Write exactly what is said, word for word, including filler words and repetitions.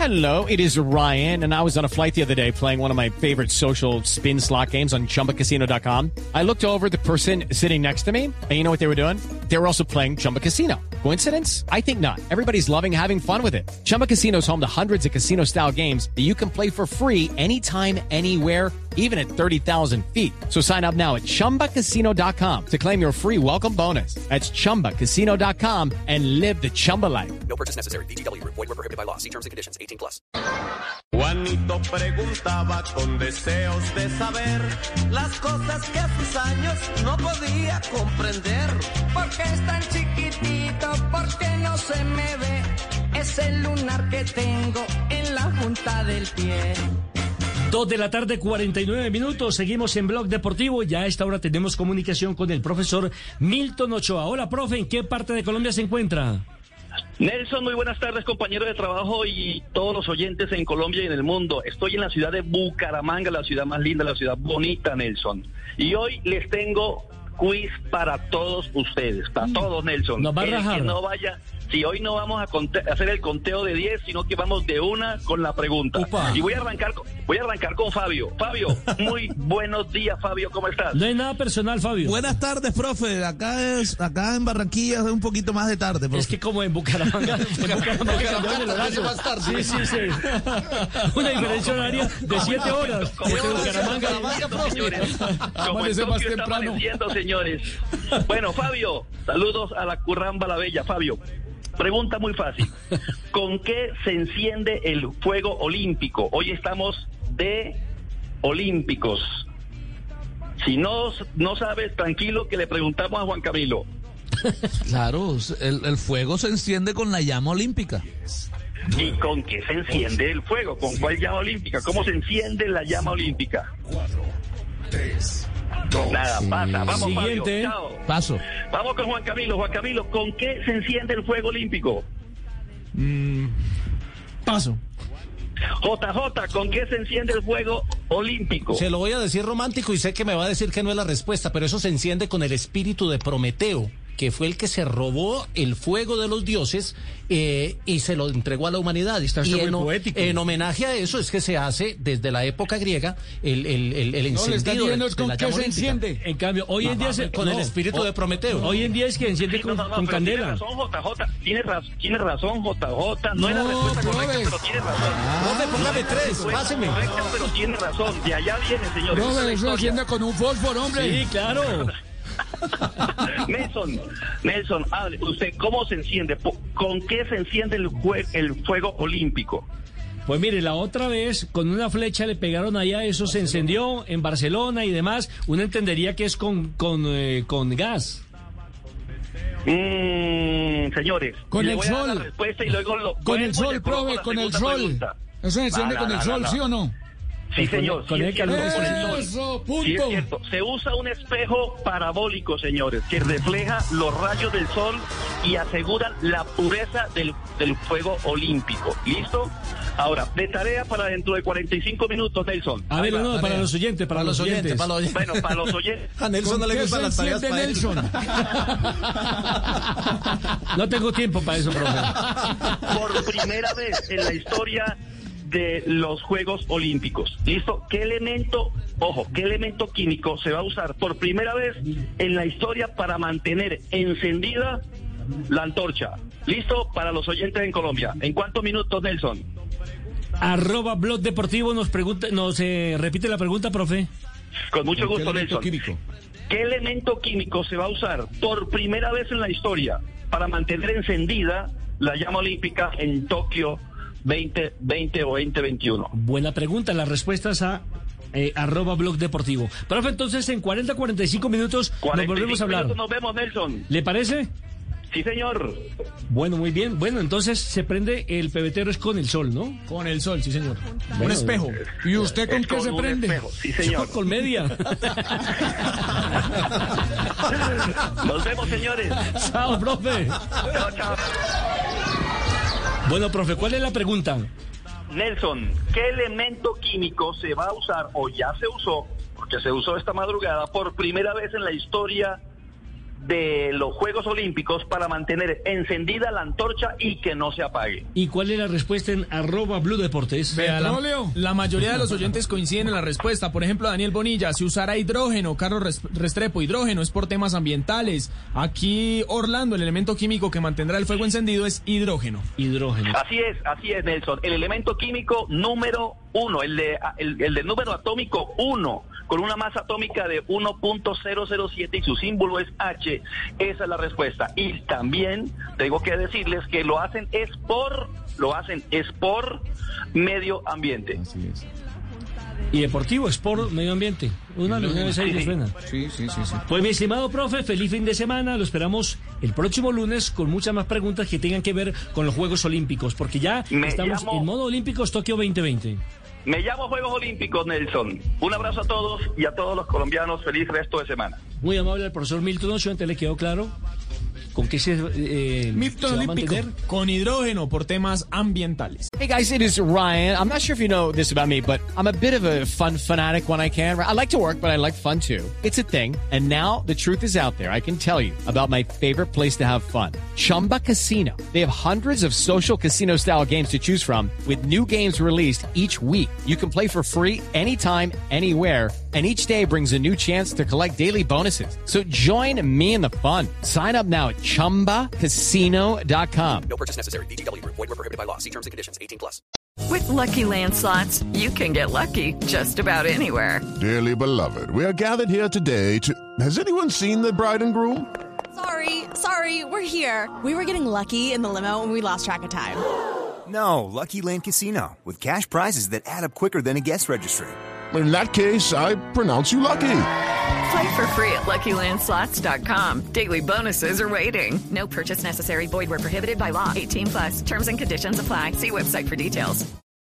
Hello, it is Ryan, and I was on a flight the other day playing one of my favorite social spin slot games on Chumba Casino dot com. I looked over at the person sitting next to me, and you know what they were doing? They were also playing Chumba Casino. Coincidence? I think not. Everybody's loving having fun with it. Chumba Casino is home to hundreds of casino-style games that you can play for free anytime, anywhere, even at thirty thousand feet. So sign up now at Chumba Casino dot com to claim your free welcome bonus. That's Chumba Casino dot com and live the Chumba life. No purchase necessary. V G W. Void where prohibited by law. See terms and conditions. eighteen plus. Juanito preguntaba con deseos de saber las cosas que a sus años no podía comprender. ¿Por qué es tan chiquitito? ¿Por qué no se me ve? Es el lunar que tengo en la punta del pie. Dos de la tarde, cuarenta y nueve minutos. Seguimos en Blog Deportivo. Ya a esta hora tenemos comunicación con el profesor Milton Ochoa. Hola, profe, ¿en qué parte de Colombia se encuentra? Nelson, muy buenas tardes, compañero de trabajo y todos los oyentes en Colombia y en el mundo. Estoy en la ciudad de Bucaramanga, la ciudad más linda, la ciudad bonita, Nelson. Y hoy les tengo quiz para todos ustedes, para todos, Nelson. Nos va a rajar. El que no vaya... Si hoy no vamos a conte- hacer el conteo de diez, sino que vamos de una con la pregunta. Upa. Y voy a arrancar con, voy a arrancar con Fabio. Fabio, muy buenos días, Fabio, ¿cómo estás? No hay nada personal, Fabio. Buenas tardes, profe. Acá es, acá en Barranquilla es un poquito más de tarde, profe. Es que como en Bucaramanga, en Bucaramanga cambió el horario. más tarde. Sí, sí, sí. Una diferencia horaria de siete horas. Como Desde estamos Bucaramanga. amaneciendo, señores. Como Amanece en más Tokio está temprano. amaneciendo, señores. Bueno, Fabio, saludos a la Curramba la Bella. Fabio, pregunta muy fácil. ¿Con qué se enciende el fuego olímpico? Hoy estamos de olímpicos. Si no, no sabes, tranquilo que le preguntamos a Juan Camilo. Claro, el, el fuego se enciende con la llama olímpica. ¿Y con qué se enciende el fuego? ¿Con cuál llama olímpica? ¿Cómo se enciende la llama olímpica? Nada, pasa. Vamos, Siguiente. Fabio. Chao. Paso. Vamos con Juan Camilo. Juan Camilo, ¿con qué se enciende el fuego olímpico? Paso. J J, ¿con qué se enciende el fuego olímpico? Se lo voy a decir romántico y sé que me va a decir que no es la respuesta, pero eso se enciende con el espíritu de Prometeo, que fue el que se robó el fuego de los dioses eh, y se lo entregó a la humanidad. Está y muy en, poético. en homenaje a eso es que se hace desde la época griega el, el, el, el No, le está encendido diciendo de, es de con la qué llama se olímpica. enciende. En cambio, hoy en día se... Con no, el espíritu de Prometeo. Hoy en día es que enciende Sí, con, no, no, no, con pero candela. Tiene razón, J J. Tiene, raz- tiene razón, J J. No, es la No, respuesta correcta, profe. pero tiene razón. Profe, póngame tres, No es páseme. correcta, pero tiene razón. De allá viene, señores. No, Esa es la eso historia. enciende con un fósforo, hombre. Sí, claro. Nelson, Nelson, hable. ¿Usted cómo se enciende? Po- ¿Con qué se enciende el, jue- el fuego olímpico? Pues mire, la otra vez con una flecha le pegaron allá, eso se encendió en Barcelona y demás. Uno entendería que es con, con, eh, con gas. Mm, señores, Con le el voy a dar sol. la respuesta y luego lo- Con vuelvo el y sol, le coloco profe, la con el segunda sol. pregunta. ¿Eso se enciende No, con no, el no, sol, no. sí o no? Sí, Con- señor. con sí el es calor cierto, de con ese el sol. Eso, Sí, es punto. cierto. Se usa un espejo parabólico, señores, que refleja los rayos del sol y aseguran la pureza del, del fuego olímpico. ¿Listo? Ahora, de tarea para dentro de cuarenta y cinco minutos, Nelson. A ver, Ahí va. no, para los oyentes, para, los oyentes. para los oyentes. Bueno, para los oyentes. A Nelson ¿Con no le qué gustan se las tareas enciende para él. Nelson? No tengo tiempo para eso, profe. Por primera vez en la historia de los Juegos Olímpicos. ¿Listo? ¿Qué elemento, ojo, qué elemento químico se va a usar por primera vez en la historia para mantener encendida la antorcha? ¿Listo? Para los oyentes en Colombia. ¿En cuántos minutos, Nelson? Arroba Blog Deportivo nos pregunta, nos eh, repite la pregunta, profe. Con mucho gusto, Nelson. químico? ¿Qué elemento químico se va a usar por primera vez en la historia para mantener encendida la llama olímpica en Tokio veinte veinte o veinte veintiuno? Buena pregunta, las respuestas a eh, arroba Blog Deportivo. Profe, entonces en cuarenta a cuarenta y cinco minutos nos volvemos a hablar. minutos nos vemos, Nelson. ¿Le parece? Sí, señor. Bueno, muy bien. Bueno, entonces se prende el pebetero es con el sol, ¿no? Con el sol, sí, señor. Bueno, un espejo. ¿Y usted con Es qué se un prende? espejo. Sí, señor. Con media. Nos vemos, señores. Chao, profe. Chao, chao. Bueno, profe, ¿cuál es la pregunta? Nelson, ¿qué elemento químico se va a usar o ya se usó, porque se usó esta madrugada por primera vez en la historia de los Juegos Olímpicos para mantener encendida la antorcha y que no se apague. ¿Y cuál es la respuesta en arroba Blue Deportes? Vea, la, la mayoría de los oyentes coinciden en la respuesta. Por ejemplo, Daniel Bonilla, si usará hidrógeno. Carlos Restrepo, hidrógeno es por temas ambientales. Aquí Orlando, el elemento químico que mantendrá el fuego encendido es hidrógeno. Hidrógeno. Así es, así es, Nelson. El elemento químico número uno, el de el, el de número atómico uno, con una masa atómica de uno punto cero cero siete y su símbolo es H. Esa es la respuesta. Y también tengo que decirles que lo hacen es por, lo hacen es por medio ambiente. Así es. Y deportivo, Sport, medio ambiente. Una vez ahí sí, le suena. Sí, sí, sí, sí. Pues mi estimado profe, feliz fin de semana. Lo esperamos el próximo lunes con muchas más preguntas que tengan que ver con los Juegos Olímpicos, porque ya Me estamos llamo... en modo Olímpicos Tokio veinte veinte. Me llamo Juegos Olímpicos, Nelson. Un abrazo a todos y a todos los colombianos. Feliz resto de semana. Muy amable al profesor Milton Ochoa, ¿le quedó claro con qué se, eh, Milton se va a Olímpico mantener? con hidrógeno por temas ambientales. Hey guys, it is Ryan. I'm not sure if you know this about me, but I'm a bit of a fun fanatic when I can. I like to work, but I like fun too. It's a thing. And now the truth is out there. I can tell you about my favorite place to have fun. Chumba Casino. They have hundreds of social casino style games to choose from with new games released each week. You can play for free anytime, anywhere. And each day brings a new chance to collect daily bonuses. So join me in the fun. Sign up now at chumba casino dot com. No purchase necessary. V G W. Void where prohibited by law. See terms and conditions. eighteen plus. With Lucky Land Slots, you can get lucky just about anywhere. Dearly beloved, we are gathered here today to... Has anyone seen the bride and groom? Sorry, sorry, we're here. We were getting lucky in the limo and we lost track of time. No, Lucky Land Casino, with cash prizes that add up quicker than a guest registry. In that case, I pronounce you lucky. Play for free at lucky land slots dot com. Daily bonuses are waiting. No purchase necessary. Void where prohibited by law. eighteen plus. Terms and conditions apply. See website for details.